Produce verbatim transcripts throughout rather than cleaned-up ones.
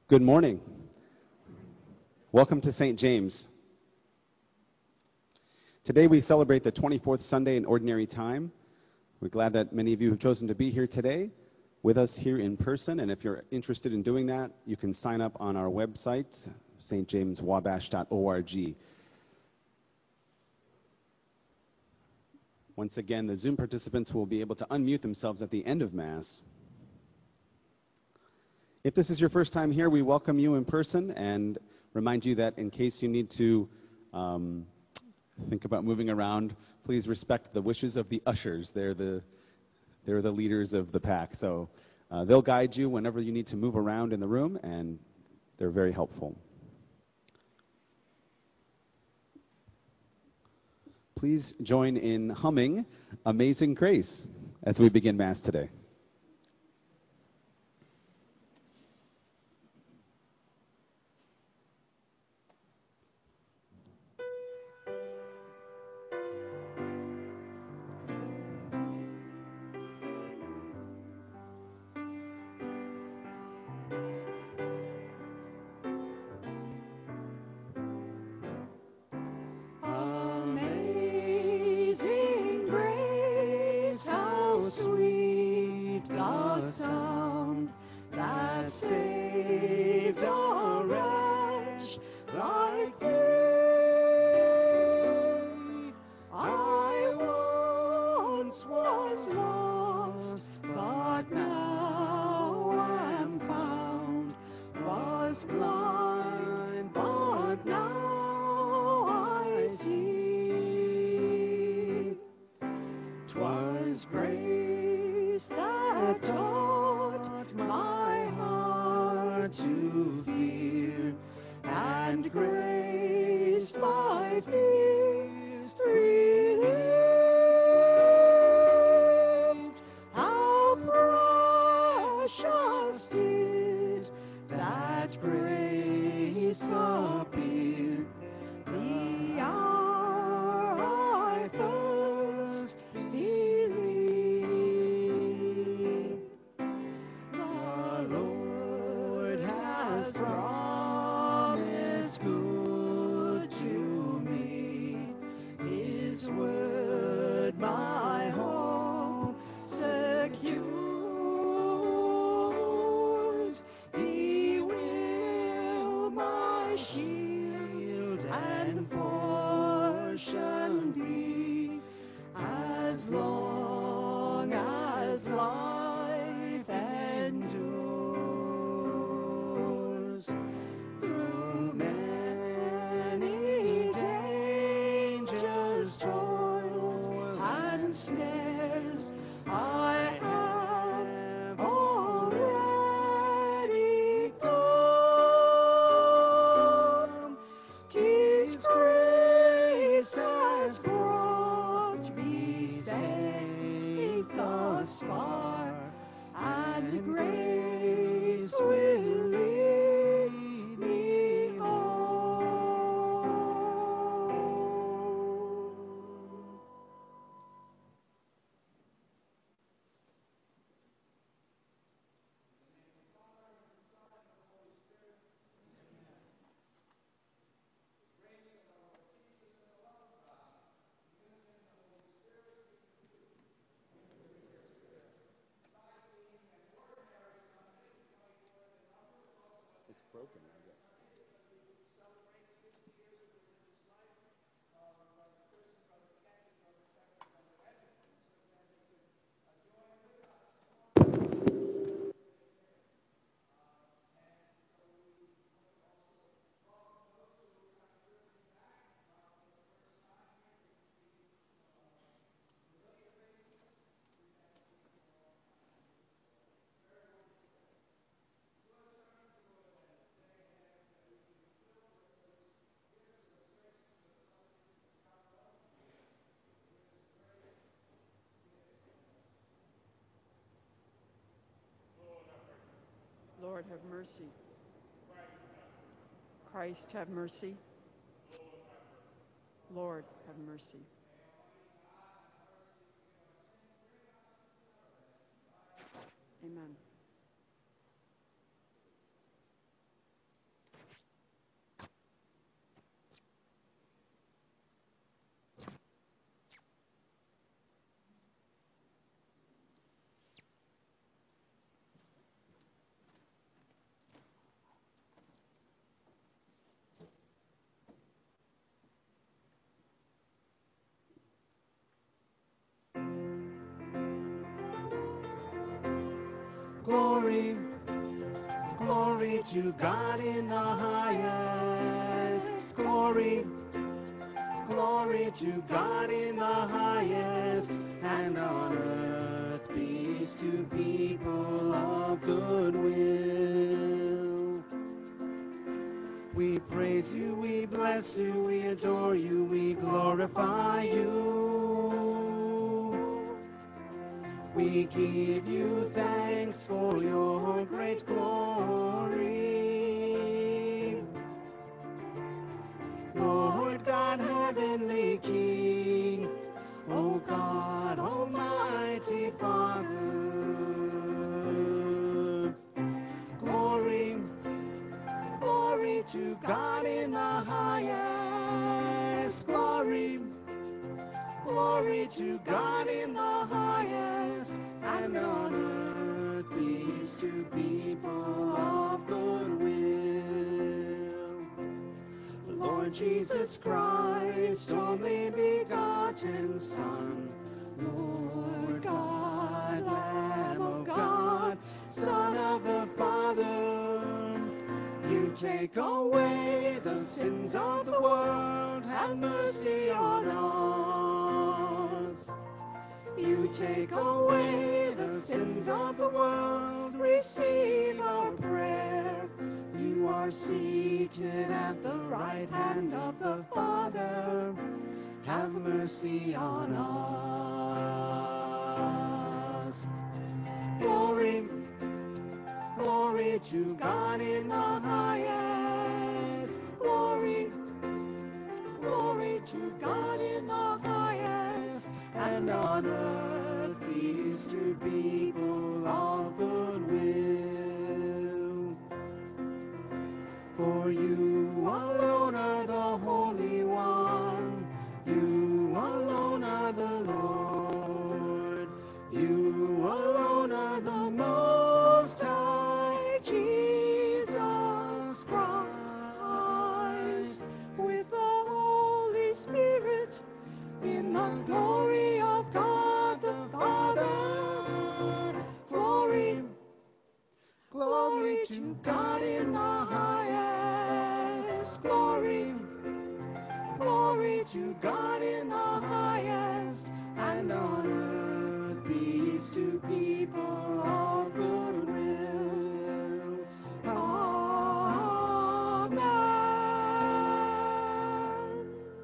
Good morning. Welcome to Saint James. Today we celebrate the twenty-fourth Sunday in Ordinary Time. We're glad that many of you have chosen to be here today with us here in person, and if you're interested in doing that, you can sign up on our website, s t james wabash dot org. Once again, the Zoom participants will be able to unmute themselves at the end of Mass. If this is your first time here, we welcome you in person and remind you that in case you need to um, think about moving around, please respect the wishes of the ushers. They're the, they're the leaders of the pack. So uh, they'll guide you whenever you need to move around in the room, and they're very helpful. Please join in humming Amazing Grace as we begin Mass today. Broken, I guess. Lord, have mercy. Christ, have mercy. Lord, have mercy. Amen. Glory, glory to God in the highest. Glory, glory to God in the highest. And on earth peace to people of good will. We praise you, we bless you, we adore you, we glorify you. We give you thanks for your great glory. Lord God, heavenly King, O God, Almighty Father. Glory, glory to God in the highest. Glory, glory to God in the highest. And on earth peace to people of good will. Lord Jesus Christ, only begotten Son, Lord God, Lamb of God, Son of the Father, you take away the sins of the world, have mercy on us. You take away the sins of the world, receive our prayer. You are seated at the right hand of the Father, have mercy on us. Glory, glory to God in the highest. Glory, glory to God in the highest. And on earth peace to people of good will. For you alone are the Holy One. You alone are the Lord. You alone are the Most High. Jesus Christ, with the Holy Spirit, in the glory of God the Father. Glory, glory to God in the highest. Glory, glory to God in the highest. And on earth peace to people of good will. Amen.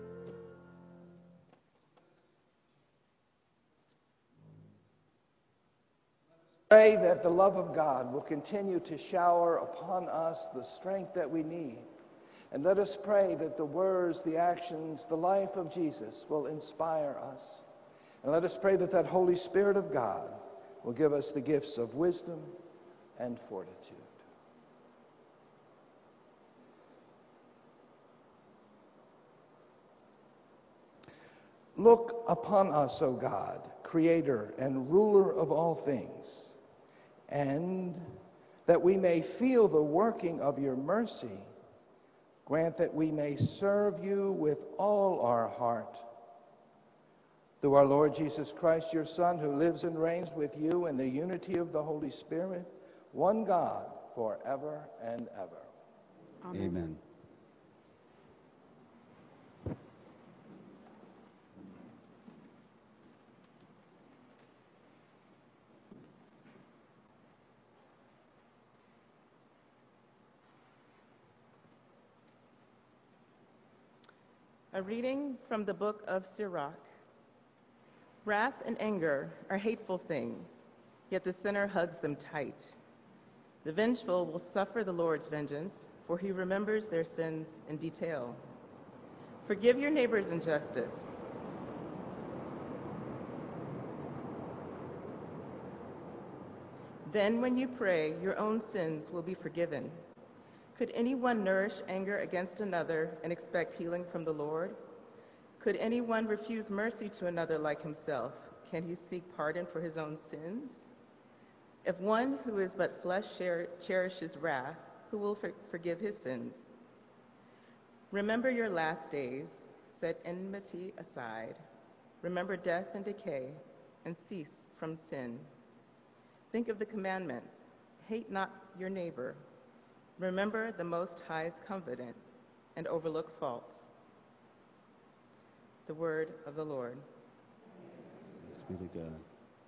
Pray that the love of God will continue to shower upon us the strength that we need. And let us pray that the words, the actions, the life of Jesus will inspire us. And let us pray that that Holy Spirit of God will give us the gifts of wisdom and fortitude. Look upon us, O God, Creator and ruler of all things, and that we may feel the working of your mercy, grant that we may serve you with all our heart. Through our Lord Jesus Christ, your Son, who lives and reigns with you in the unity of the Holy Spirit, one God, forever and ever. Amen. Amen. A reading from the book of Sirach. Wrath and anger are hateful things, yet the sinner hugs them tight. The vengeful will suffer the Lord's vengeance, for he remembers their sins in detail. Forgive your neighbor's injustice. Then when you pray, your own sins will be forgiven. Could anyone nourish anger against another and expect healing from the Lord? Could anyone refuse mercy to another like himself? Can he seek pardon for his own sins? If one who is but flesh cherishes wrath, who will for- forgive his sins? Remember your last days, set enmity aside. Remember death and decay, and cease from sin. Think of the commandments. Hate not your neighbor. Remember the Most High's covenant and overlook faults. The word of the Lord. Thanks be to God.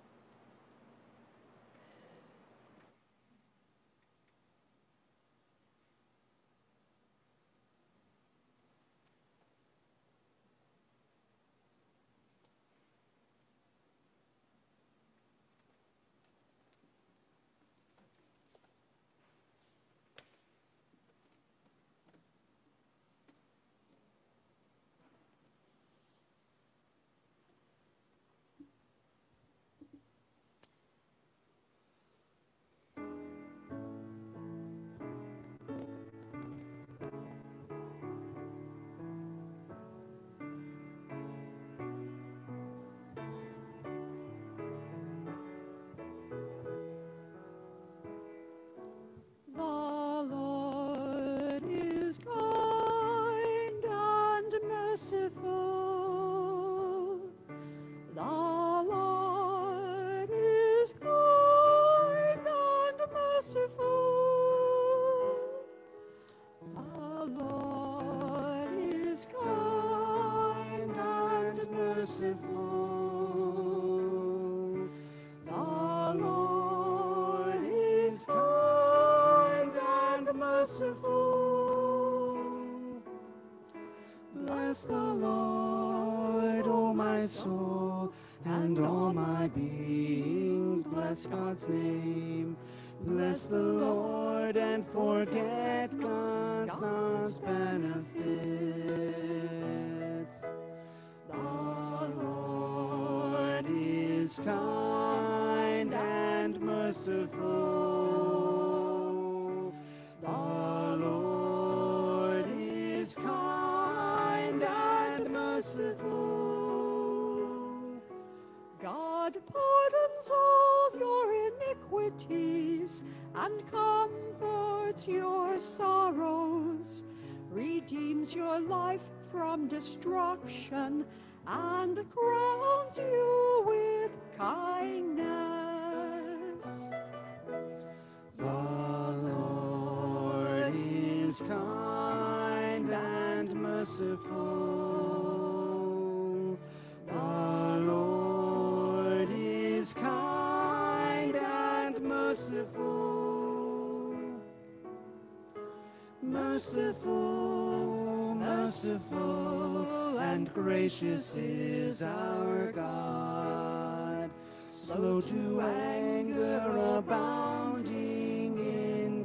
Bless the Lord, O my soul, and all my beings. Bless God's name. Bless the Lord and forget God's benefits. The Lord is kind and merciful. The Lord is kind and merciful. God pardons all your iniquities and comforts your sorrows, redeems your life from destruction, and crowns you with kindness. The Lord is kind and merciful. The Lord is kind and merciful. Merciful, merciful, and gracious is our God. Slow to anger, abounding in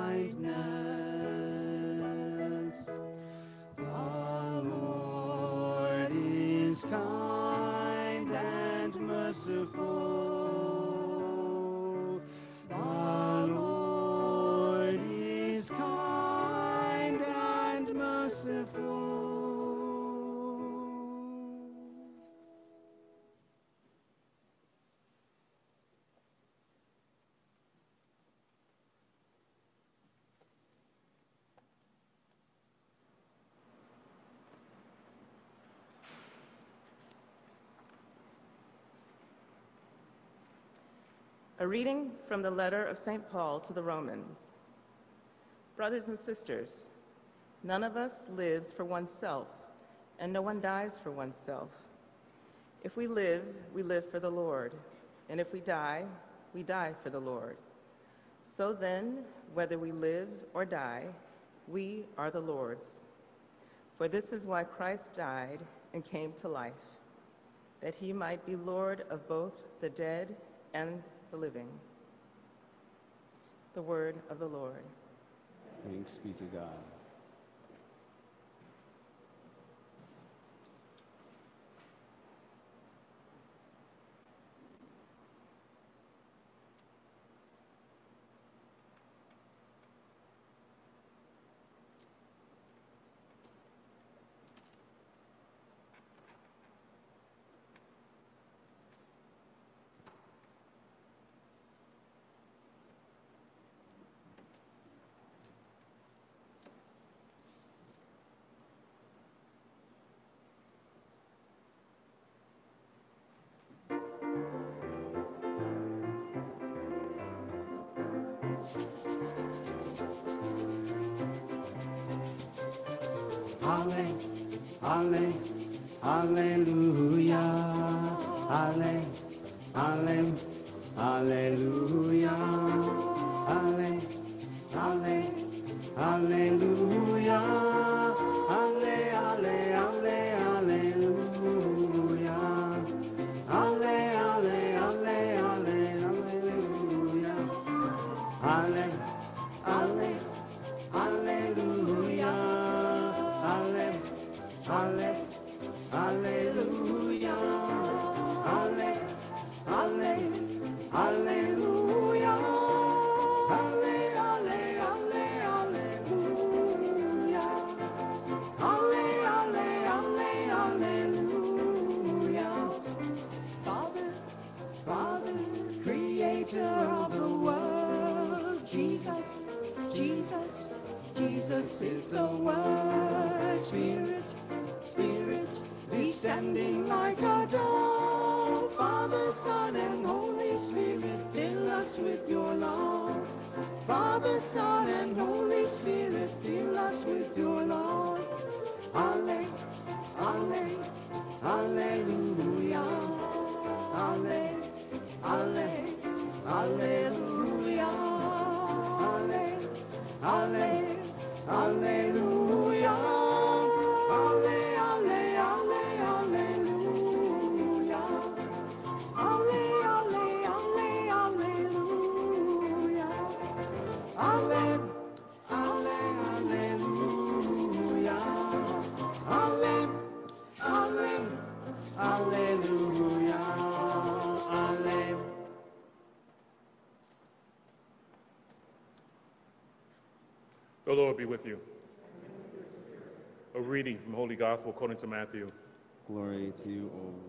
kindness. The Lord is kind and merciful. The Lord is kind and merciful. A reading from the letter of Saint Paul to the Romans. Brothers and sisters, none of us lives for oneself, and no one dies for oneself. If we live, we live for the Lord, and if we die, we die for the Lord. So then, whether we live or die, we are the Lord's. For this is why Christ died and came to life, that he might be Lord of both the dead and the living. The word of the Lord. Thanks be to God. Halle, halle, hallelujah. Halle, halle, hallelujah. Halle, halle, hallelujah. Halle, halle, halle, hallelujah. Halle, halle, halle, halle, hallelujah. Halle, halle, hallelujah. Halle, halle, hallelujah. Halle, halle, hallelujah. Halle, halle, halle, hallelujah. Halle, halle, halle, hallelujah. Father, Father, creator of the world, Jesus, Jesus, Jesus is the Word. Spirit, Spirit, descending like a dove. Father, Son, and Holy Spirit, fill us with your love. Father, Son, and Holy Spirit, fill us with your love. halle, halle, hallelujah. Halle, halle, hallelujah. Halle, halle, hallelujah. Halle, halle, halle, hallelujah. Alle, alle, alle, hallelujah. Halle, halle, hallelujah. Halle, halle, hallelujah. Halle. The Lord be with you. A reading from Holy Gospel according to Matthew. Glory to you, O Lord.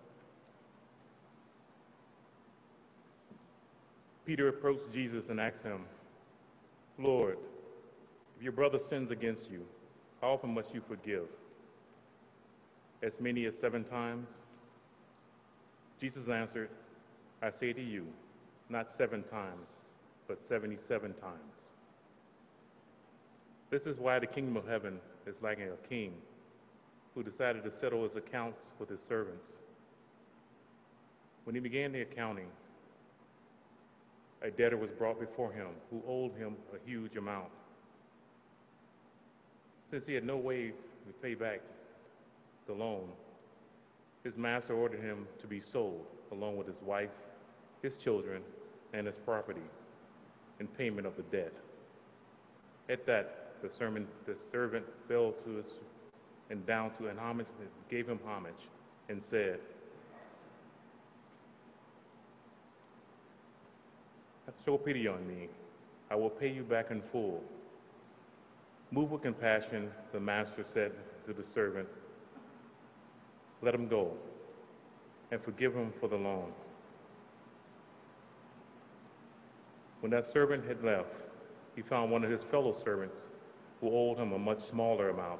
Peter approached Jesus and asked him, Lord, if your brother sins against you, how often must you forgive? As many as seven times? Jesus answered, I say to you, not seven times, but seventy-seven times. This is why the kingdom of heaven is like a king who decided to settle his accounts with his servants. When he began the accounting, a debtor was brought before him who owed him a huge amount. Since he had no way to pay back the loan, his master ordered him to be sold along with his wife, his children, and his property in payment of the debt. At that, the, sermon, the servant fell to his and down to an homage, gave him homage, and said, show pity on me, I will pay you back in full. Moved with compassion, the master said to the servant, let him go and forgive him for the loan. When that servant had left, he found one of his fellow servants who owed him a much smaller amount.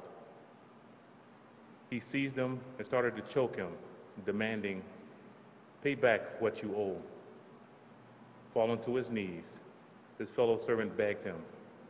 He seized him and started to choke him, demanding, pay back what you owe. Falling to his knees, his fellow servant begged him,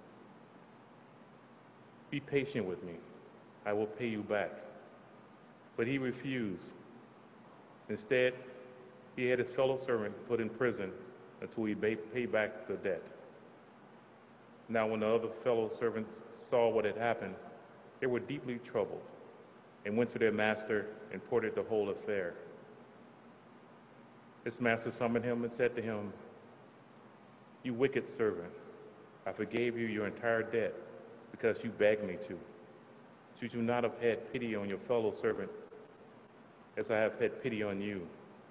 be patient with me, I will pay you back. But he refused. Instead, he had his fellow servant put in prison until he paid back the debt. Now when the other fellow servants saw what had happened, they were deeply troubled and went to their master and reported the whole affair. His master summoned him and said to him, you wicked servant, I forgave you your entire debt because you begged me to. Should you not have had pity on your fellow servant as I have had pity on you?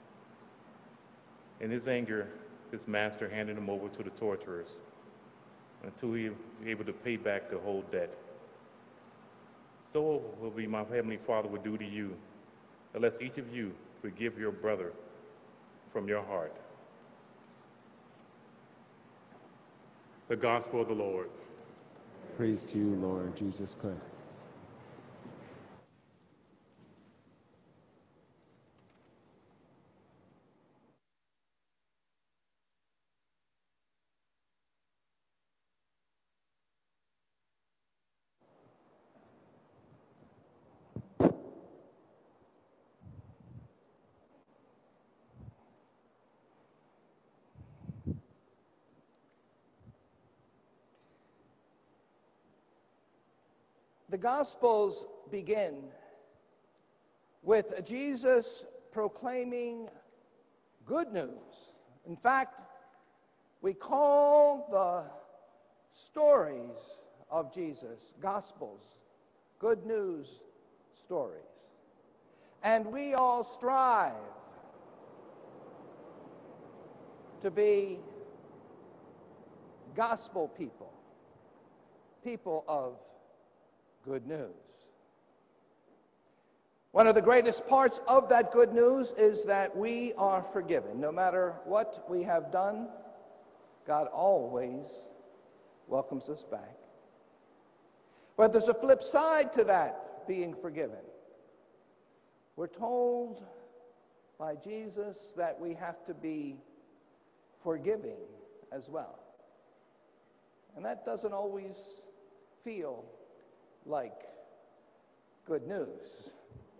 In his anger, his master handed him over to the torturers until he was able to pay back the whole debt. So will be my heavenly Father will do to you, unless each of you forgive your brother from your heart. The Gospel of the Lord. Praise to you, Lord Jesus Christ. The Gospels begin with Jesus proclaiming good news. In fact, we call the stories of Jesus Gospels, good news stories. And we all strive to be gospel people, people of good news. One of the greatest parts of that good news is that we are forgiven. No matter what we have done, God always welcomes us back. But there's a flip side to that, being forgiven. We're told by Jesus that we have to be forgiving as well. And that doesn't always feel like good news.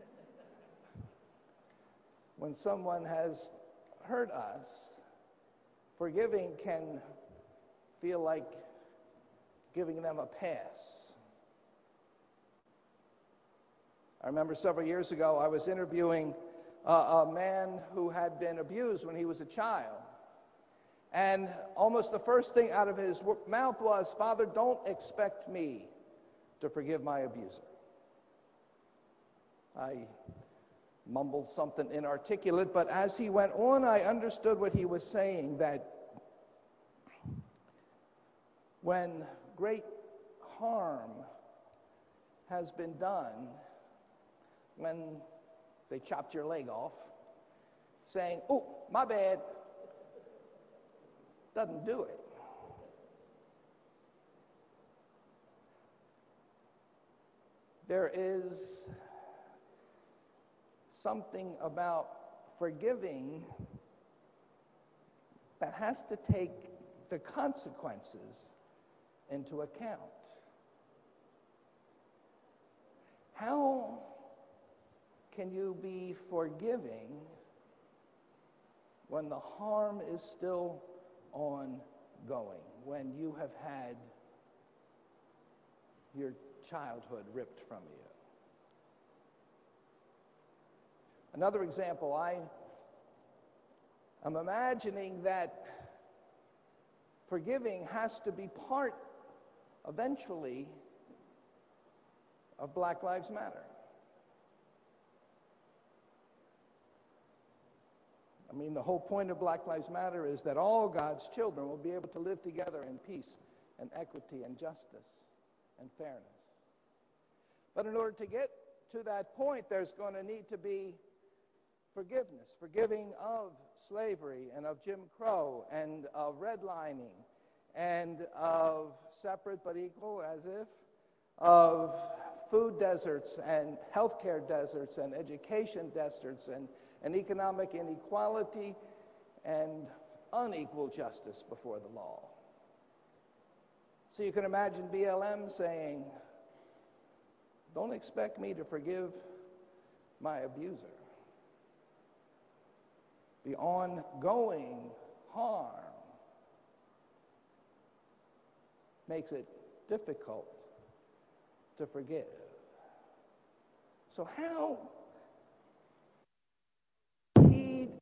When someone has hurt us, forgiving can feel like giving them a pass. I remember several years ago I was interviewing a, a man who had been abused when he was a child. And almost the first thing out of his mouth was, "Father, don't expect me to forgive my abuser." I mumbled something inarticulate, but as he went on, I understood what he was saying, that when great harm has been done, when they chopped your leg off, saying, "Oh, my bad," doesn't do it. There is something about forgiving that has to take the consequences into account. How can you be forgiving when the harm is still ongoing, when you have had your childhood ripped from you? Another example, I am imagining that forgiving has to be part, eventually, of Black Lives Matter. I mean, the whole point of Black Lives Matter is that all God's children will be able to live together in peace and equity and justice and fairness. But in order to get to that point, there's going to need to be forgiveness, forgiving of slavery and of Jim Crow and of redlining and of separate but equal, as if, of food deserts and healthcare deserts and education deserts and, and economic inequality and unequal justice before the law. So you can imagine B L M saying, "Don't expect me to forgive my abuser." The ongoing harm makes it difficult to forgive. So how heed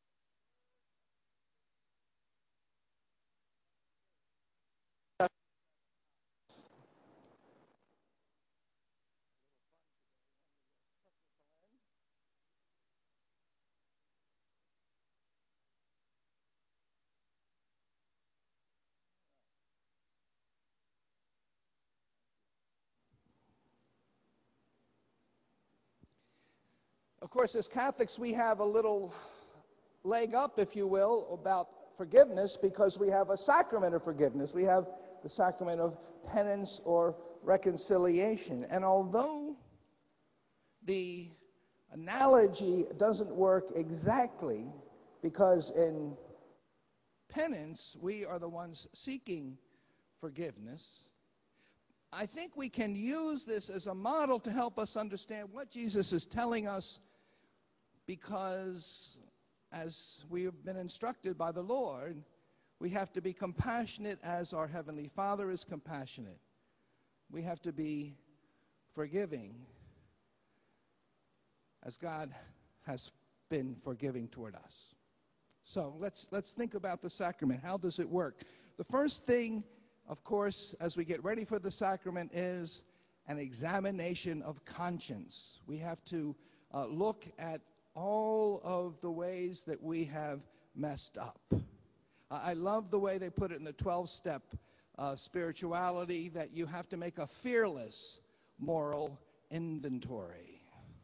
Of course, as Catholics, we have a little leg up, if you will, about forgiveness because we have a sacrament of forgiveness. We have the sacrament of penance or reconciliation. And although the analogy doesn't work exactly, because in penance we are the ones seeking forgiveness, I think we can use this as a model to help us understand what Jesus is telling us, because as we have been instructed by the Lord, we have to be compassionate as our Heavenly Father is compassionate. We have to be forgiving as God has been forgiving toward us. So let's let's think about the sacrament. How does it work? The first thing, of course, as we get ready for the sacrament is an examination of conscience. We have to uh, look at all of the ways that we have messed up. I love the way they put it in the twelve-step uh, spirituality, that you have to make a fearless moral inventory.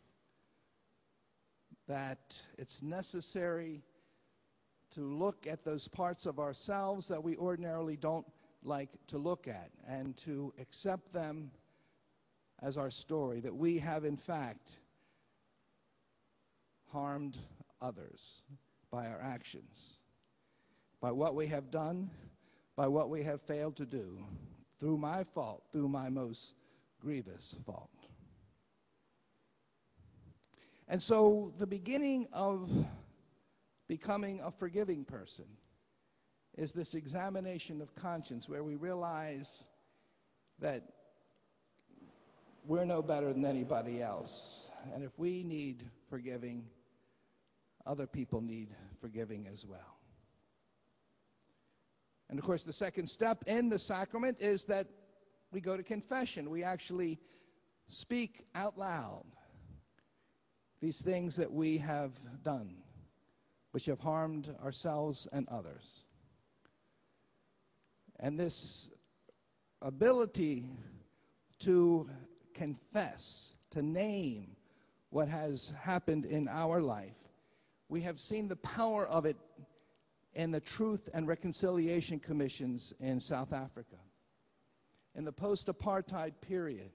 That it's necessary to look at those parts of ourselves that we ordinarily don't like to look at, and to accept them as our story, that we have in fact harmed others by our actions, by what we have done, by what we have failed to do, through my fault, through my most grievous fault. And so the beginning of becoming a forgiving person is this examination of conscience, where we realize that we're no better than anybody else. And if we need forgiving, other people need forgiving as well. And of course, the second step in the sacrament is that we go to confession. We actually speak out loud these things that we have done, which have harmed ourselves and others. And this ability to confess, to name what has happened in our life, we have seen the power of it in the Truth and Reconciliation Commissions in South Africa. In the post-apartheid period,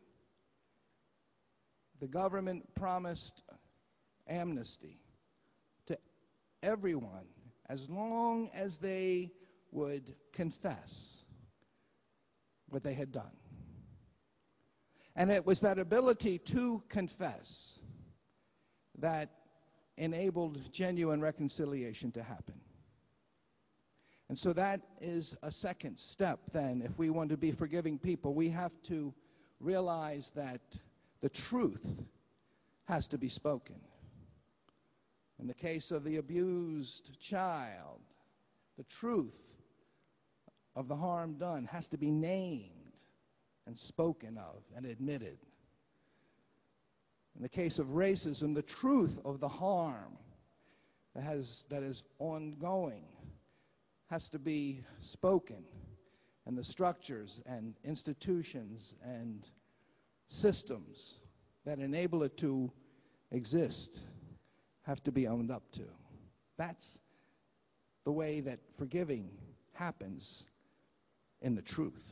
the government promised amnesty to everyone as long as they would confess what they had done. And it was that ability to confess that enabled genuine reconciliation to happen. And so that is a second step then. If we want to be forgiving people, we have to realize that the truth has to be spoken. In the case of the abused child, the truth of the harm done has to be named and spoken of and admitted. In the case of racism, the truth of the harm that has that is ongoing has to be spoken, and the structures and institutions and systems that enable it to exist have to be owned up to. That's the way that forgiving happens in the truth.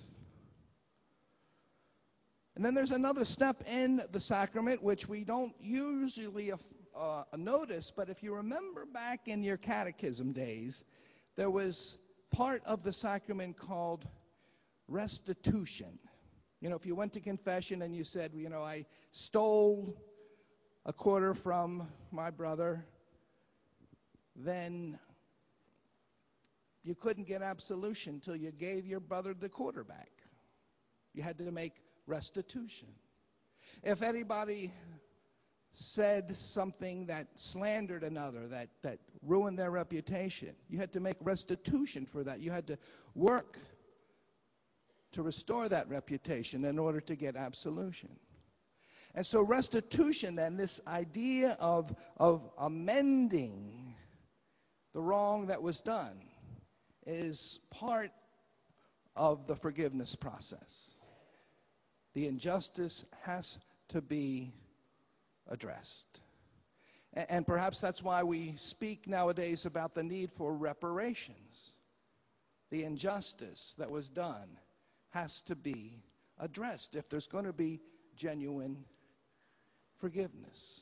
And then there's another step in the sacrament which we don't usually uh, notice, but if you remember back in your catechism days, there was part of the sacrament called restitution. You know, if you went to confession and you said, you know, I stole a quarter from my brother, then you couldn't get absolution until you gave your brother the quarter back. You had to make restitution. If anybody said something that slandered another, that, that ruined their reputation, you had to make restitution for that. You had to work to restore that reputation in order to get absolution. And so restitution, then, this idea of, of amending the wrong that was done, is part of the forgiveness process. The injustice has to be addressed. And, and perhaps that's why we speak nowadays about the need for reparations. The injustice that was done has to be addressed if there's going to be genuine forgiveness.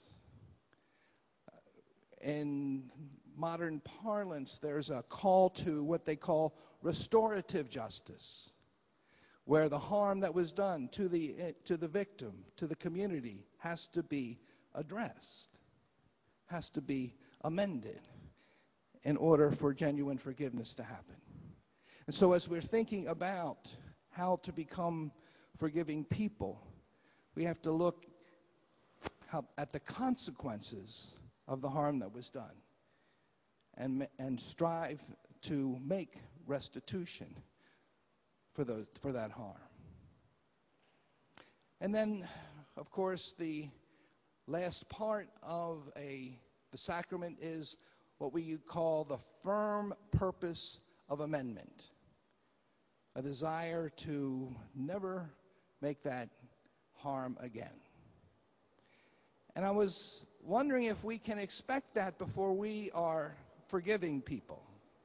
In modern parlance, there's a call to what they call restorative justice, where the harm that was done to the to the victim, to the community, has to be addressed, has to be amended in order for genuine forgiveness to happen. And so as we're thinking about how to become forgiving people, We have to look how, at the consequences of the harm that was done and, and strive to make restitution for, those, for that harm. And then, of course, the last part of a, the sacrament is what we call the firm purpose of amendment, a desire to never make that harm again. And I was wondering if we can expect that before we are forgiving people.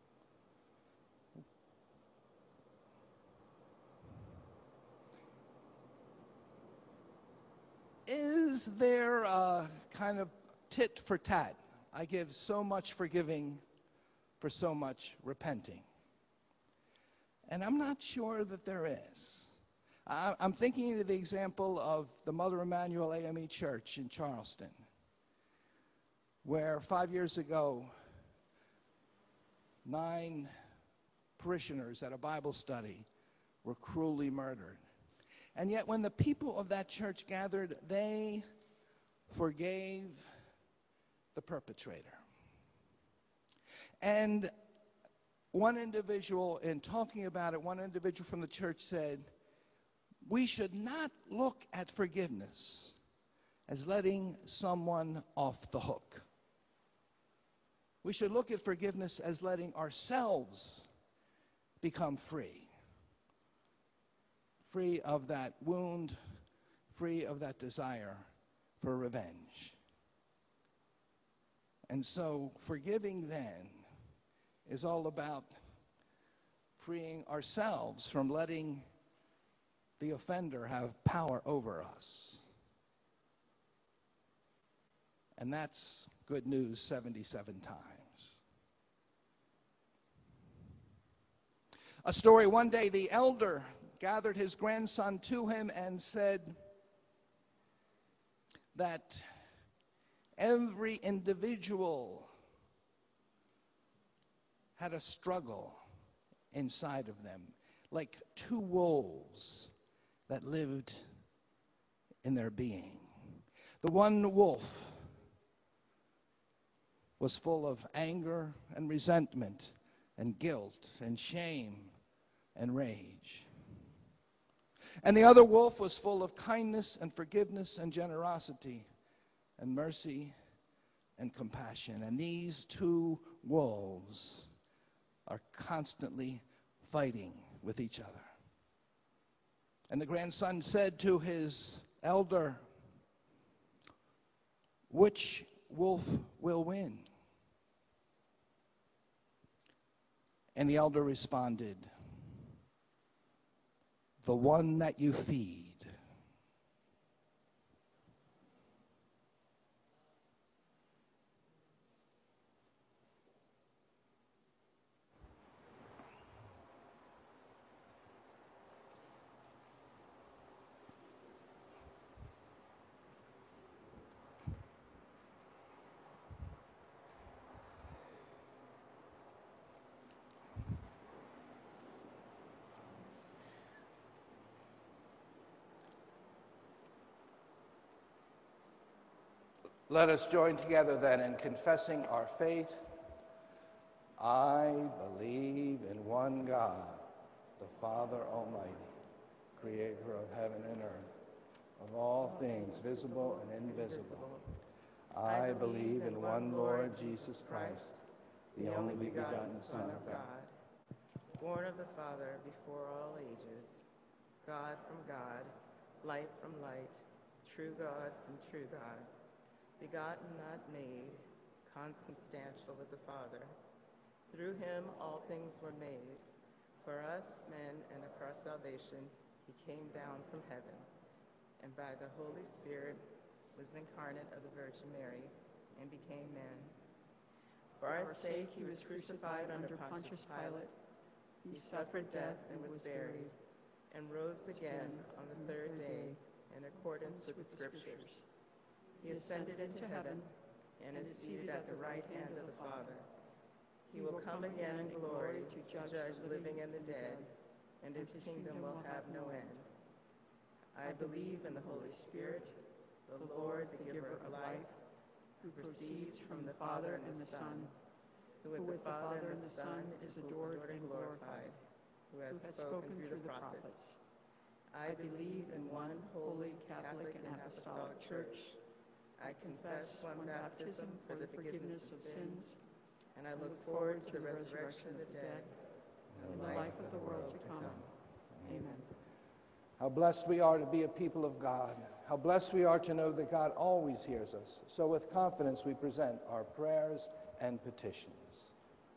Is there a kind of tit for tat? I give so much forgiving for so much repenting. And I'm not sure that there is. I, I'm thinking of the example of the Mother Emanuel A M E Church in Charleston, where five years ago, nine parishioners at a Bible study were cruelly murdered. And yet when the people of that church gathered, they forgave the perpetrator. And one individual, in talking about it, one individual from the church said, we should not look at forgiveness as letting someone off the hook. We should look at forgiveness as letting ourselves become free. Free of that wound, free of that desire for revenge. And so forgiving then is all about freeing ourselves from letting the offender have power over us. And that's good news seventy-seven times. A story, one day the elder gathered his grandson to him and said that every individual had a struggle inside of them, like two wolves that lived in their being. The one wolf was full of anger and resentment and guilt and shame and rage. And the other wolf was full of kindness and forgiveness and generosity and mercy and compassion. And these two wolves are constantly fighting with each other. And the grandson said to his elder, which wolf will win? And the elder responded, the one that you feed. Let us join together then in confessing our faith. I believe in one God, the Father Almighty, creator of heaven and earth, of all things visible and invisible. I believe in one Lord Jesus Christ, the only begotten Son of God, born of the Father before all ages, God from God, light from light, true God from true God, begotten, not made, consubstantial with the Father. Through him all things were made. For us men and for our salvation, he came down from heaven, and by the Holy Spirit was incarnate of the Virgin Mary, and became man. For our sake he was crucified under Pontius Pilate. He suffered death and was buried, and rose again on the third day in accordance with the Scriptures. He ascended into heaven and is seated at the right hand of the Father. He will come again in glory to judge the living and the dead, and his kingdom will have no end. I believe in the Holy Spirit, the Lord, the giver of life, who proceeds from the Father and the Son, who with the Father and the Son is adored and glorified, who has spoken through the prophets. I believe in one holy, Catholic, and Apostolic Church. I confess one baptism for the forgiveness of sins, and I look forward to the resurrection of the dead and the life of the world to come. Amen. How blessed we are to be a people of God. How blessed we are to know that God always hears us. So with confidence we present our prayers and petitions.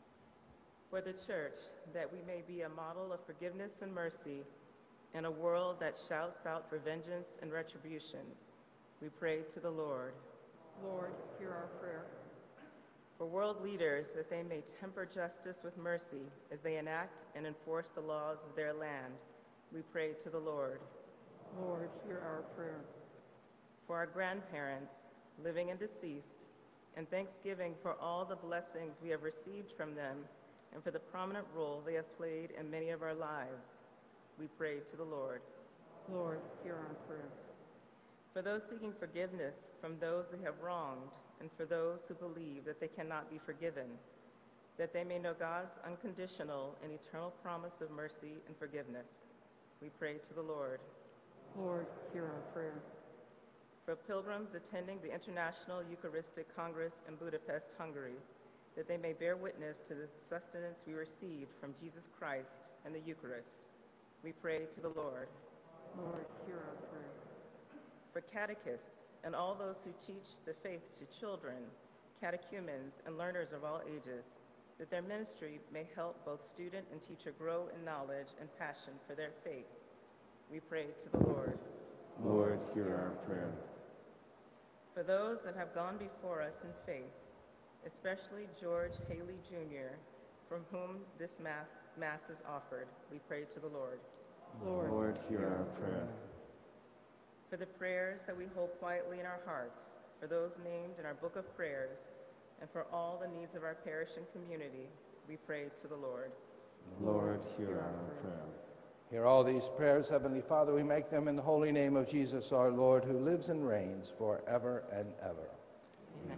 For the Church, that we may be a model of forgiveness and mercy in a world that shouts out for vengeance and retribution, we pray to the Lord. Lord, hear our prayer. For world leaders, that they may temper justice with mercy as they enact and enforce the laws of their land, we pray to the Lord. Lord, hear our prayer. For our grandparents, living and deceased, and thanksgiving for all the blessings we have received from them and for the prominent role they have played in many of our lives, we pray to the Lord. Lord, hear our prayer. For those seeking forgiveness from those they have wronged, and for those who believe that they cannot be forgiven, that they may know God's unconditional and eternal promise of mercy and forgiveness, we pray to the Lord. Lord, hear our prayer. For pilgrims attending the International Eucharistic Congress in Budapest, Hungary, that they may bear witness to the sustenance we received from Jesus Christ and the Eucharist, we pray to the Lord. Lord, hear our prayer. For catechists and all those who teach the faith to children, catechumens, and learners of all ages, that their ministry may help both student and teacher grow in knowledge and passion for their faith, we pray to the Lord. Lord, hear our prayer. For those that have gone before us in faith, especially George Haley Junior, from whom this mass, mass is offered, we pray to the Lord. Lord, Lord, hear our prayer. For the prayers that we hold quietly in our hearts, for those named in our book of prayers, and for all the needs of our parish and community, we pray to the Lord. Lord, hear our prayer. Hear all these prayers, Heavenly Father. We make them in the holy name of Jesus our Lord, who lives and reigns forever and ever. Amen.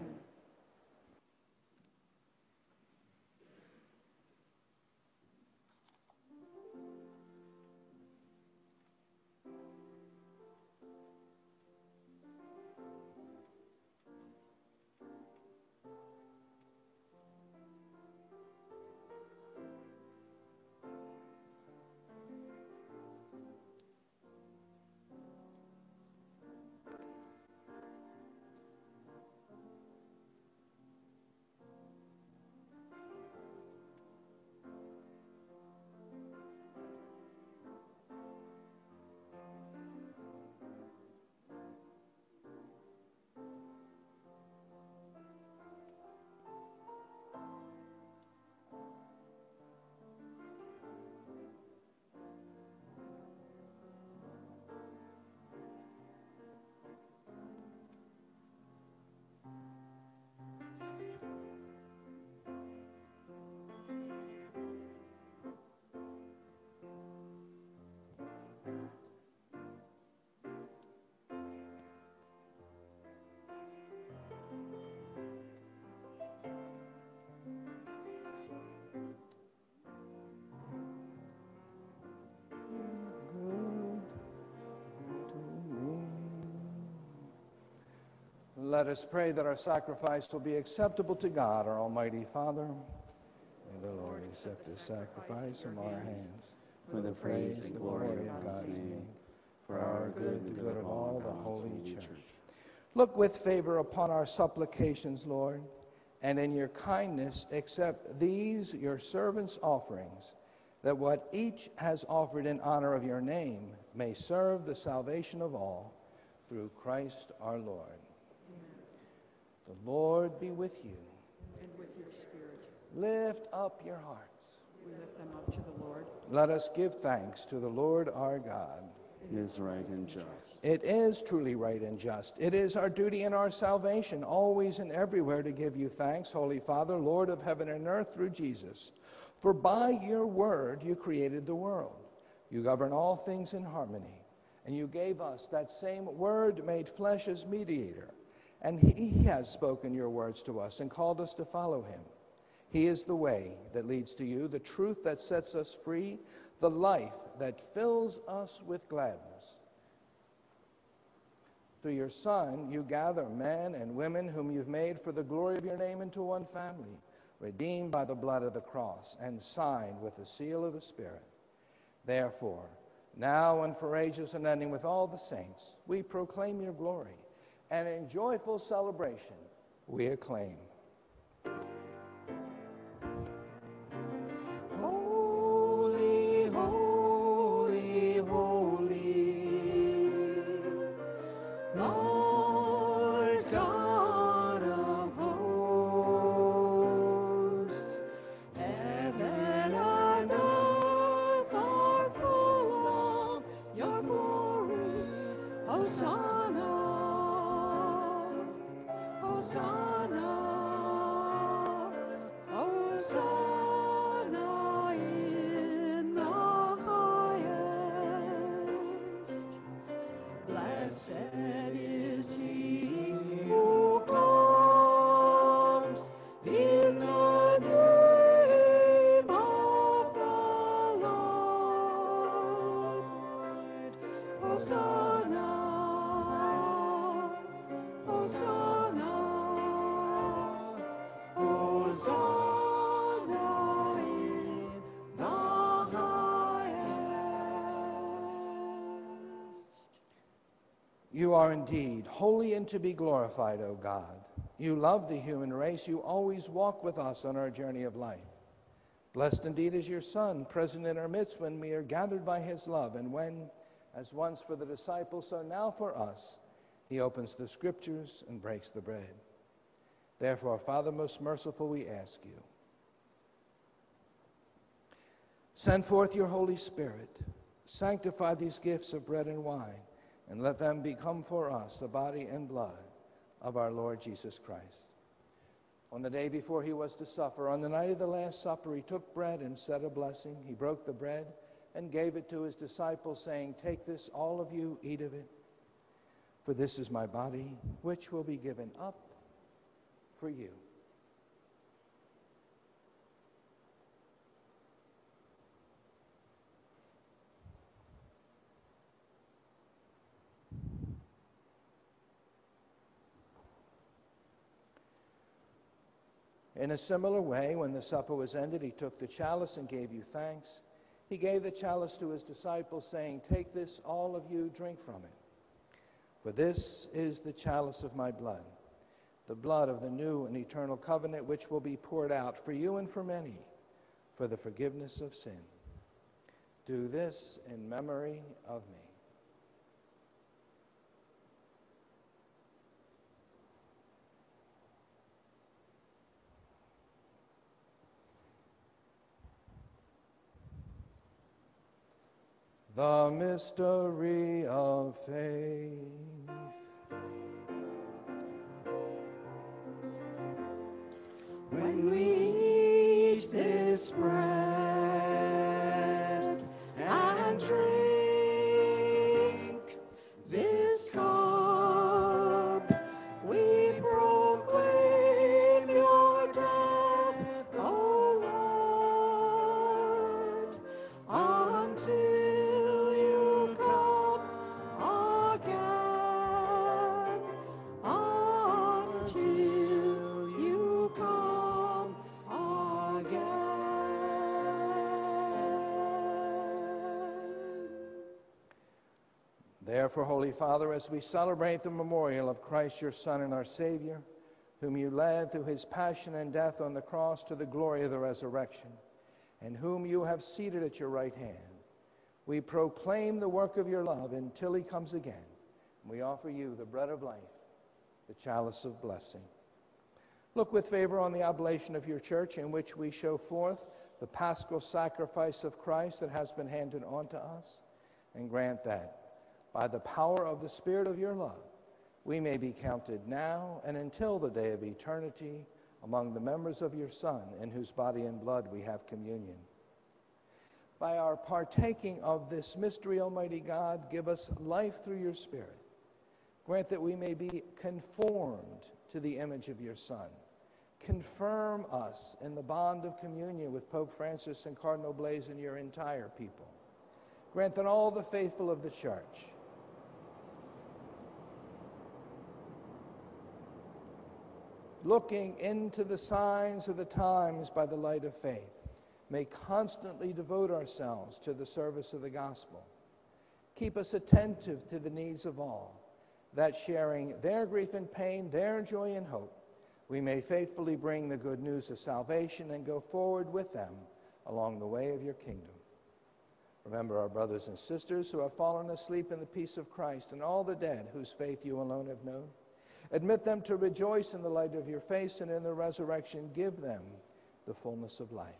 Let us pray that our sacrifice will be acceptable to God, our Almighty Father. May the Lord accept this sacrifice from our hands, For the praise and glory of God's name, for our good, the good of all the Holy Church. Look with favor upon our supplications, Lord, and in your kindness accept these your servants' offerings, that what each has offered in honor of your name may serve the salvation of all, through Christ our Lord. The Lord be with you. And with your spirit. Lift up your hearts. We lift them up to the Lord. Let us give thanks to the Lord our God. It is right and just. It is truly right and just. It is our duty and our salvation, always and everywhere, to give you thanks, Holy Father, Lord of heaven and earth, through Jesus. For by your word you created the world. You govern all things in harmony, And you gave us that same Word made flesh as mediator. And he has spoken your words to us and called us to follow him. He is the way that leads to you, the truth that sets us free, the life that fills us with gladness. Through your Son, you gather men and women whom you've made for the glory of your name into one family, redeemed by the blood of the cross and signed with the seal of the Spirit. Therefore, now and for ages unending with all the saints, we proclaim your glory, and in joyful celebration we acclaim. Holy, holy, holy, Lord God of hosts, heaven and earth are full of your glory. Hosanna, Hosanna, Hosanna in the highest. Blessed is he who comes in the name of the Lord. Hosanna, Hosanna, Hosanna in the highest. You are indeed holy and to be glorified, O God. You love the human race. You always walk with us on our journey of life. Blessed indeed is your Son, present in our midst when we are gathered by his love, and when, as once for the disciples, so now for us, he opens the Scriptures and breaks the bread. Therefore, Father most merciful, we ask you, send forth your Holy Spirit, sanctify these gifts of bread and wine, and let them become for us the body and blood of our Lord Jesus Christ. On the day before he was to suffer, on the night of the Last Supper, he took bread and said a blessing. He broke the bread and gave it to his disciples, saying, "Take this, all of you, eat of it, for this is my body, which will be given up for you." In a similar way, when the supper was ended, he took the chalice and gave you thanks. He gave the chalice to his disciples, saying, "Take this, all of you, drink from it. For this is the chalice of my blood, the blood of the new and eternal covenant, which will be poured out for you and for many for the forgiveness of sin. Do this in memory of me." The mystery of faith. When we eat this bread and drink this cup, we proclaim your death, O Lord, until you come again, until you come again. Therefore, Holy Father, as we celebrate the memorial of Christ, your Son and our Savior, whom you led through his passion and death on the cross to the glory of the resurrection, and whom you have seated at your right hand, we proclaim the work of your love until he comes again. We offer you the bread of life, the chalice of blessing. Look with favor on the oblation of your church, in which we show forth the paschal sacrifice of Christ that has been handed on to us, and grant that, by the power of the Spirit of your love, we may be counted now and until the day of eternity among the members of your Son, in whose body and blood we have communion. By our partaking of this mystery, Almighty God, give us life through your Spirit. Grant that we may be conformed to the image of your Son. Confirm us in the bond of communion with Pope Francis and Cardinal Blaise and your entire people. Grant that all the faithful of the Church, looking into the signs of the times by the light of faith, may constantly devote ourselves to the service of the gospel. Keep us attentive to the needs of all, that sharing their grief and pain, their joy and hope, we may faithfully bring the good news of salvation and go forward with them along the way of your kingdom. Remember our brothers and sisters who have fallen asleep in the peace of Christ, and all the dead whose faith you alone have known. Admit them to rejoice in the light of your face, and in the resurrection give them the fullness of life.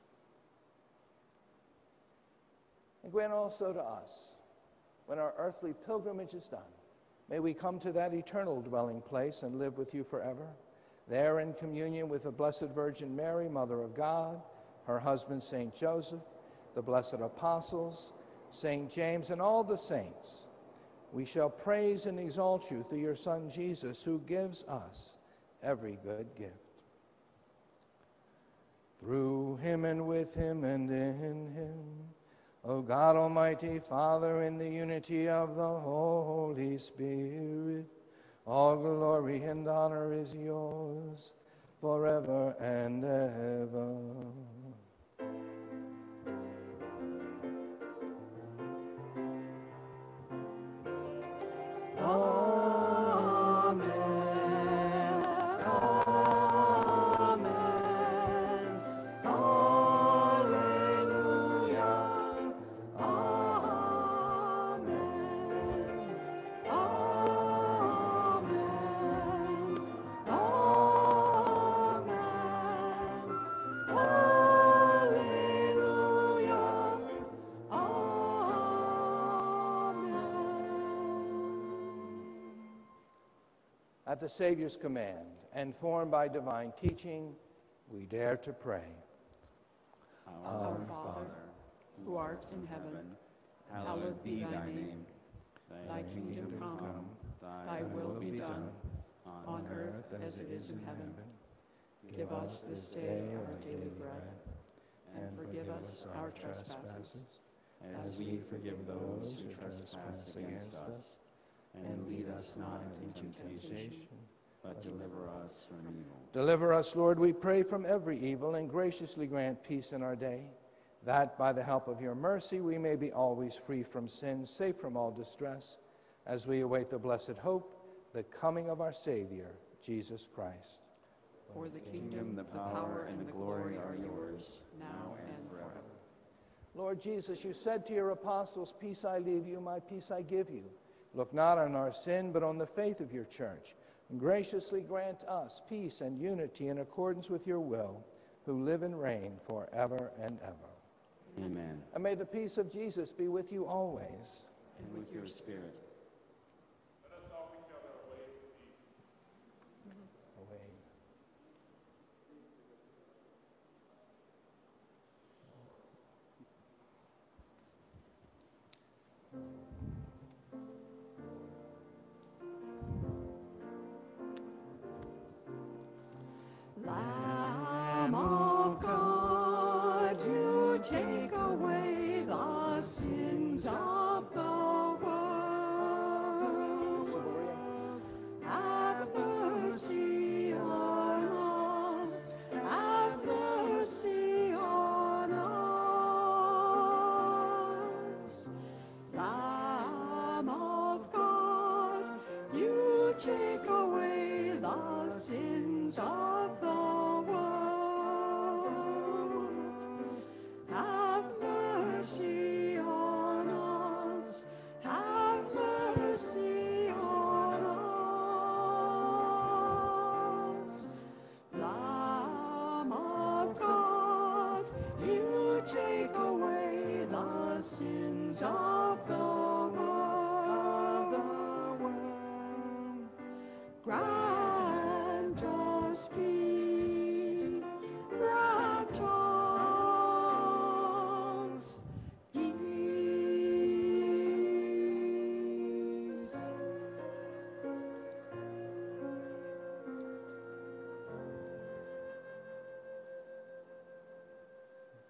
And grant also to us, when our earthly pilgrimage is done, may we come to that eternal dwelling place and live with you forever, there in communion with the Blessed Virgin Mary, Mother of God, her husband Saint Joseph, the blessed apostles, Saint James, and all the saints. We shall praise and exalt you through your Son Jesus, who gives us every good gift. Through him and with him and in him, O God Almighty, Father, in the unity of the Holy Spirit, all glory and honor is yours forever and ever. Amen. Amen. Hallelujah. Amen. Amen. Amen. Hallelujah. At the Savior's command, and formed by divine teaching, we dare to pray. Our Our Father, who art in heaven, hallowed be thy name. Thy kingdom come, thy will be done, on earth as it is in heaven. Give us this day our daily bread, and forgive us our trespasses, as we forgive those who trespass against us. And lead us not into temptation, but deliver us from evil. Deliver us, Lord, we pray, from every evil, and graciously grant peace in our day, that by the help of your mercy we may be always free from sin, safe from all distress, as we await the blessed hope, the coming of our Savior, Jesus Christ. For the kingdom, the power, and the glory are yours, now and forever. Lord Jesus, you said to your apostles, peace I leave you, my peace I give you. Look not on our sin, but on the faith of your church. And graciously grant us peace and unity in accordance with your will, who live and reign forever and ever. Amen. And may the peace of Jesus be with you always. And with your spirit. Away. Lamb of God, you take away the sins of the world.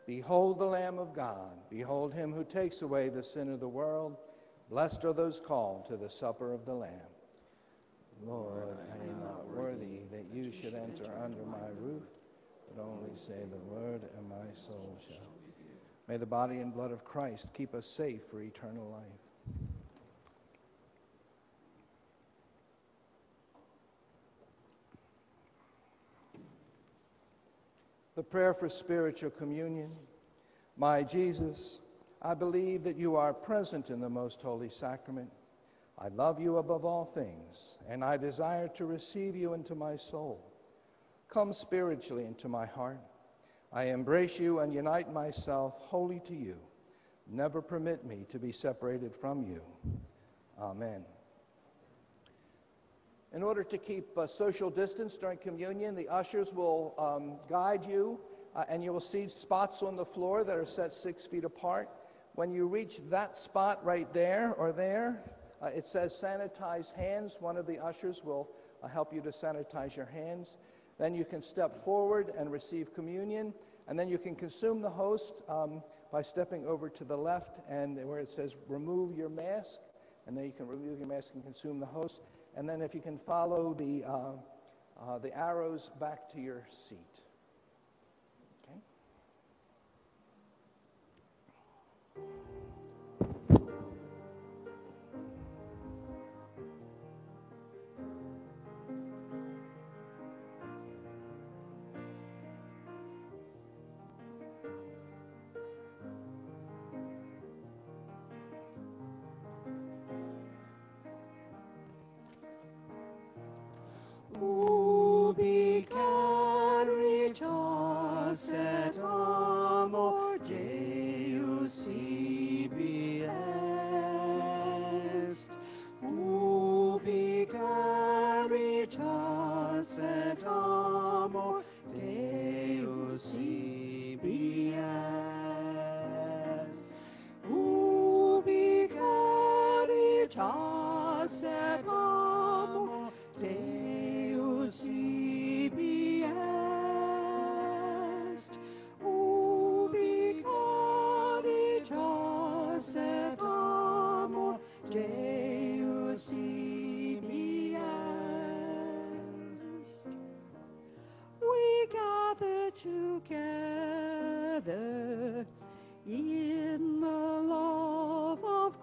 Behold the Lamb of God. Behold him who takes away the sin of the world. Blessed are those called to the supper of the Lamb. Lord, I am not worthy that you should enter under my roof, but only say the word, and my soul shall be healed. May the body and blood of Christ keep us safe for eternal life. The prayer for spiritual communion. My Jesus, I believe that you are present in the most holy sacrament. I love you above all things, and I desire to receive you into my soul. Come spiritually into my heart. I embrace you and unite myself wholly to you. Never permit me to be separated from you. Amen. In order to keep uh, social distance during communion, the ushers will um, guide you, uh, and you will see spots on the floor that are set six feet apart. When you reach that spot right there or there, uh, it says sanitize hands. One of the ushers will uh, help you to sanitize your hands. Then you can step forward and receive communion, and then you can consume the host um, by stepping over to the left and where it says remove your mask, and then you can remove your mask and consume the host. And then if you can follow the, uh, uh, the arrows back to your seat. Okay? Ubi caritas et amor Deus ibi est. Ubi caritas et amor Deus ibi est. Ubi caritas et amor Deus ibi est. Ubi caritas et amor Deus ibi est. We gather together in the love of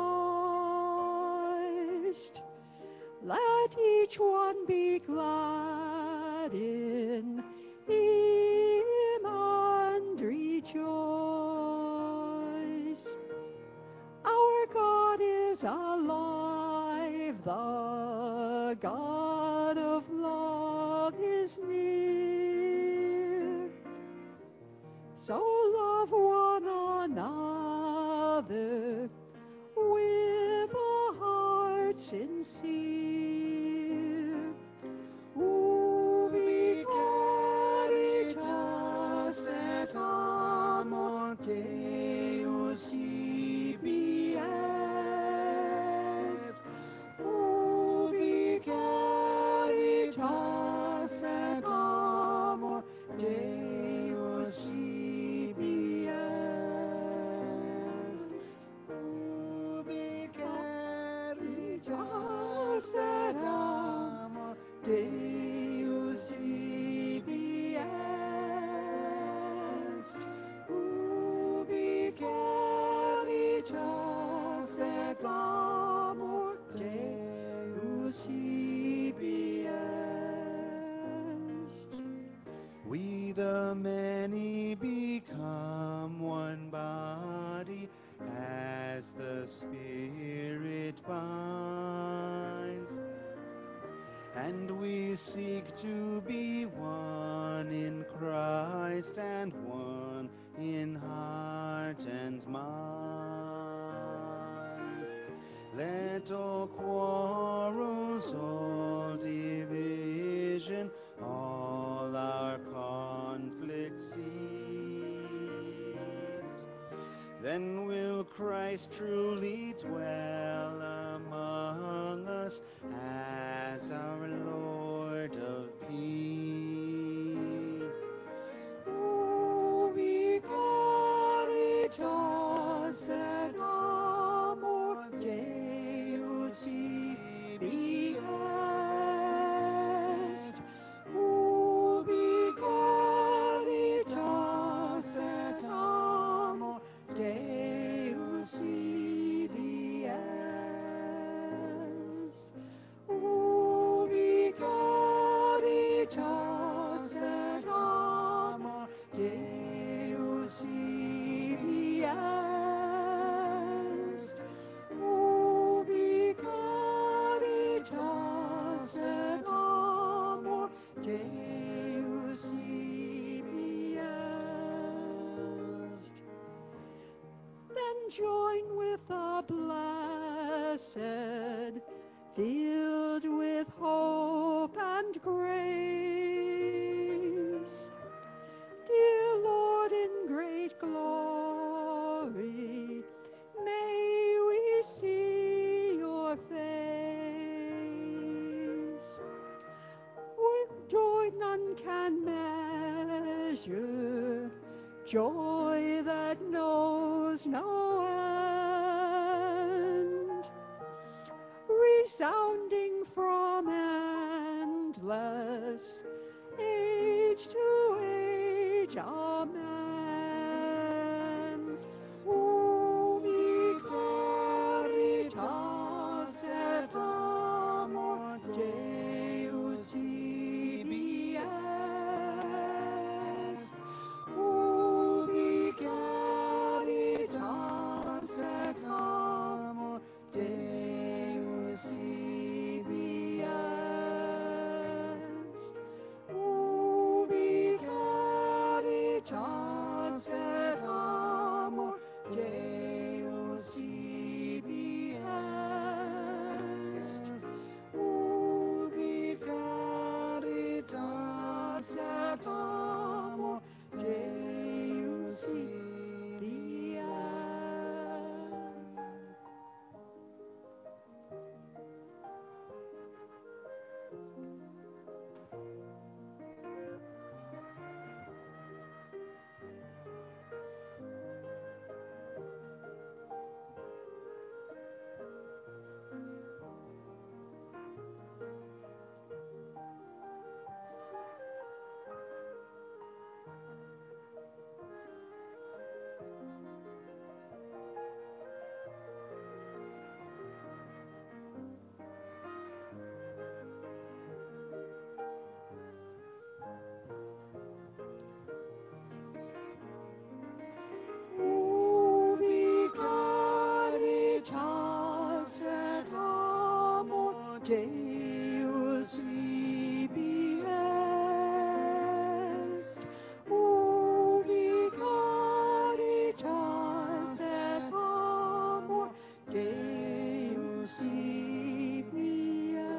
Christ. Let each one be glad in him and rejoice. Our God is alive, the God of love is near. So love one another with a heart sincere. Ubi caritas et amor Deus ibi est. Ubi caritas et amor Deus ibi est. Ubi caritas et amor Deus ibi est. Ubi caritas et amor Deus ibi est. We the many become one body as the Spirit binds, and we seek to be one in Christ and one in heart and mind. Let all quarrels, all division, all our conflicts cease. Then will Christ truly dwell among us as our Lord of peace. Ubi joy that knows no end, resounding from endless age to age. Amen. Ubi caritas et amor Deus ibi est. Ubi caritas et amor Deus ibi est. Ubi caritas et amor Deus ibi est. Ubi caritas et amor Deus ibi est. Ubi caritas et amor Deus ibi est. Ubi caritas et amor Deus ibi est.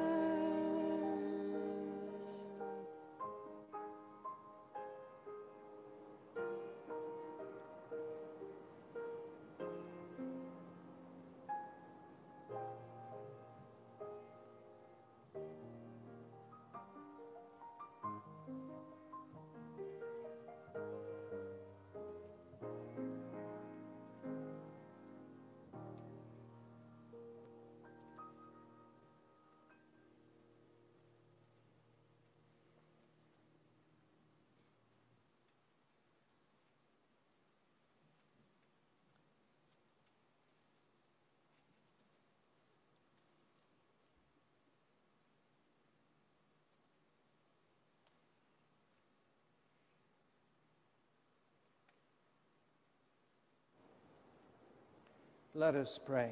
Let us pray.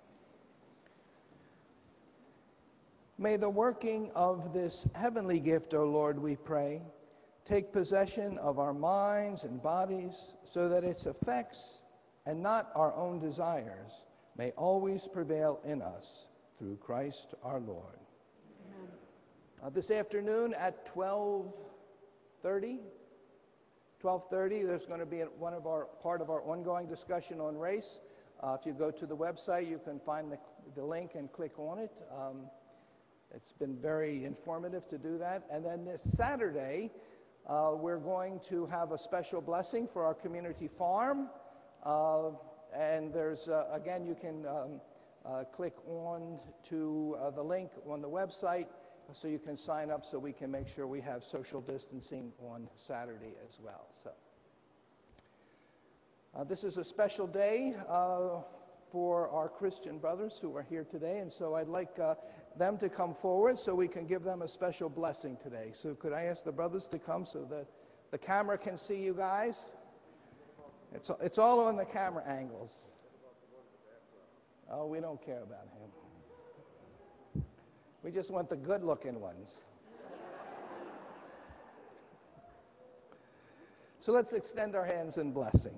May the working of this heavenly gift, O Lord, we pray, take possession of our minds and bodies so that its effects and not our own desires may always prevail in us through Christ our Lord. Amen. Uh, this afternoon at twelve thirty, twelve thirty, there's going to be one of our part of our ongoing discussion on race. Uh, if you go to the website, you can find the, the link and click on it. Um, it's been very informative to do that. And then this Saturday, uh, we're going to have a special blessing for our community farm. Uh, and there's, uh, again, you can um, uh, click on to uh, the link on the website so you can sign up so we can make sure we have social distancing on Saturday as well. So. Uh, this is a special day uh, for our Christian brothers who are here today, and so I'd like uh, them to come forward so we can give them a special blessing today. So could I ask the brothers to come so that the camera can see you guys? It's, it's all on the camera angles. Oh, we don't care about him. We just want the good-looking ones. So let's extend our hands in blessing.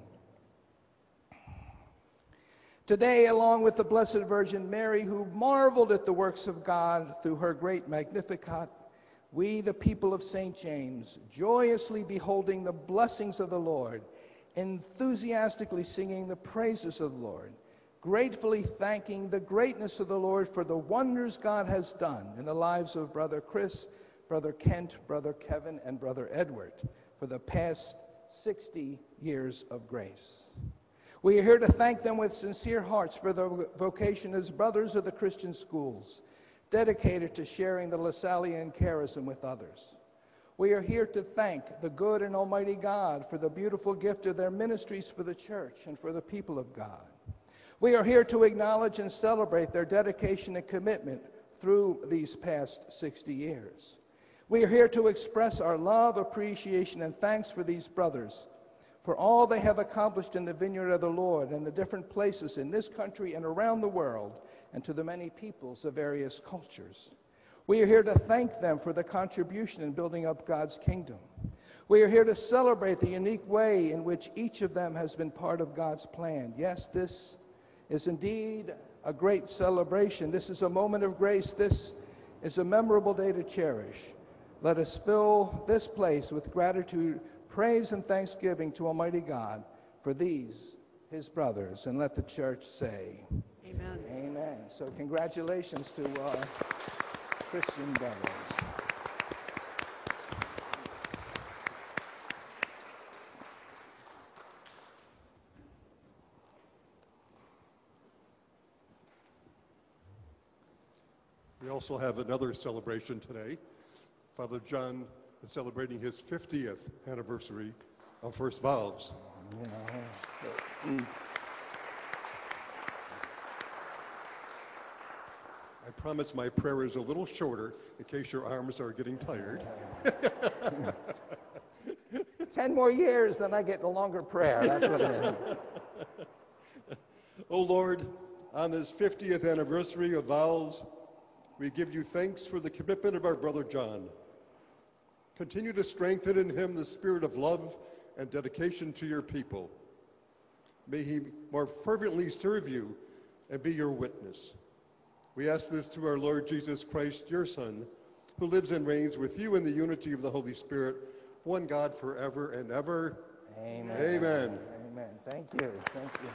Today, along with the Blessed Virgin Mary, who marveled at the works of God through her great Magnificat, we, the people of Saint James, joyously beholding the blessings of the Lord, enthusiastically singing the praises of the Lord, gratefully thanking the greatness of the Lord for the wonders God has done in the lives of Brother Chris, Brother Kent, Brother Kevin, and Brother Edward for the past sixty years of grace. We are here to thank them with sincere hearts for their vocation as brothers of the Christian schools, dedicated to sharing the Lasallian charism with others. We are here to thank the good and almighty God for the beautiful gift of their ministries for the church and for the people of God. We are here to acknowledge and celebrate their dedication and commitment through these past sixty years. We are here to express our love, appreciation, and thanks for these brothers, for all they have accomplished in the vineyard of the Lord and the different places in this country and around the world, and to the many peoples of various cultures. We are here to thank them for their contribution in building up God's kingdom. We are here to celebrate the unique way in which each of them has been part of God's plan. Yes, this is indeed a great celebration. This is a moment of grace. This is a memorable day to cherish. Let us fill this place with gratitude, praise, and thanksgiving to Almighty God for these, his brothers. And let the church say, Amen. Amen. So congratulations to our Christian brothers. We also have another celebration today. Father John is celebrating his fiftieth anniversary of First Vows. Yeah. I promise my prayer is a little shorter in case your arms are getting tired. Ten more years, then I get a longer prayer. That's what it is. Oh Lord, on this fiftieth anniversary of Vows, we give you thanks for the commitment of our brother John. Continue to strengthen in him the spirit of love and dedication to your people. May he more fervently serve you and be your witness. We ask this through our Lord Jesus Christ, your Son, who lives and reigns with you in the unity of the Holy Spirit, one God forever and ever. Amen. Amen. Amen. Thank you. Thank you.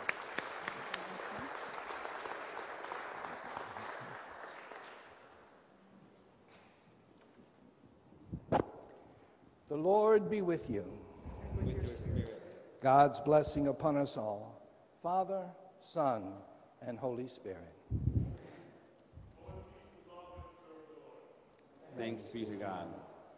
The Lord be with you. With your spirit. God's blessing upon us all, Father, Son, and Holy Spirit. Thanks be to God.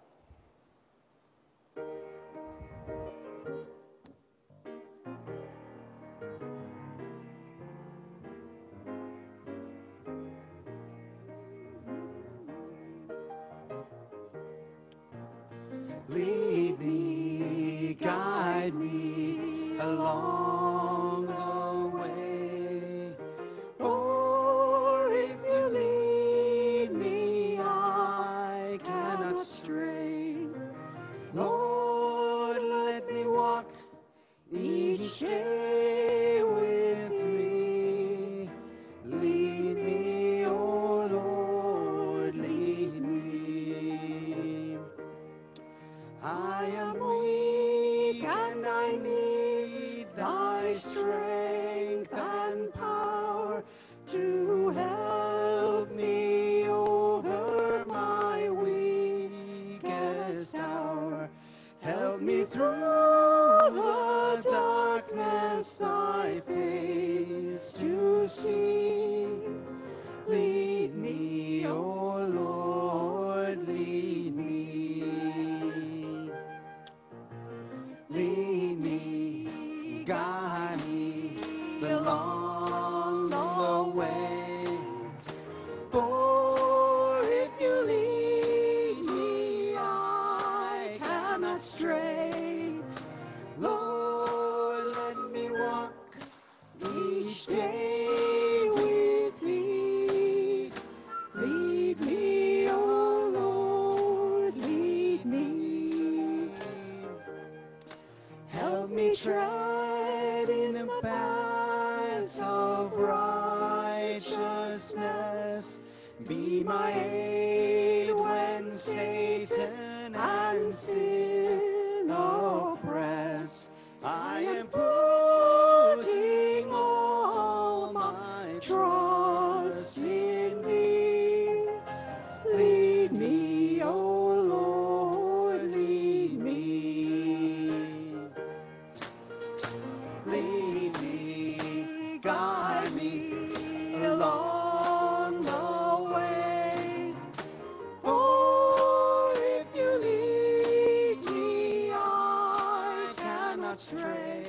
Lead me, guide me along the way. For if you lead me, I cannot stray. Lord, stray.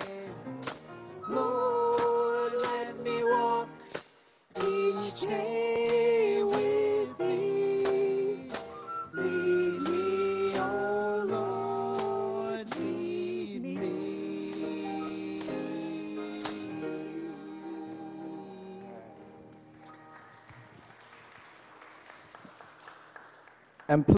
Lord, let me walk each day with thee. Lead me, oh Lord, lead me. And